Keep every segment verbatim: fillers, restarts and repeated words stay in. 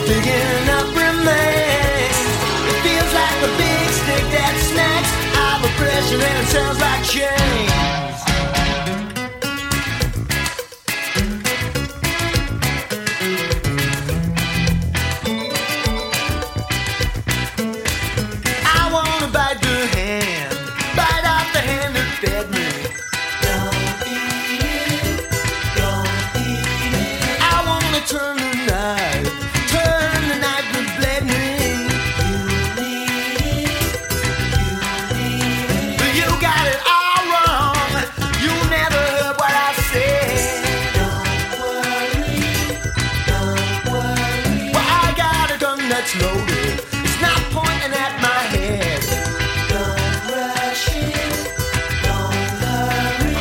digging up remains. It feels like a big stick that smacks of oppression and it sounds like chains. I wanna bite the hand, bite off the hand that fed me. Don't eat it, don't eat it. I wanna turn the knife, turn the knife that bled me. You need it, you need it. But you got it all wrong, you never heard what I said. Don't worry, don't worry. Well, I got a gun that's loaded, it's not pointing at my head. Don't rush it, don't hurry.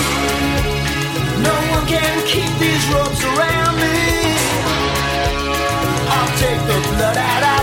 No one can keep these ropes around me. I'll take the blood out of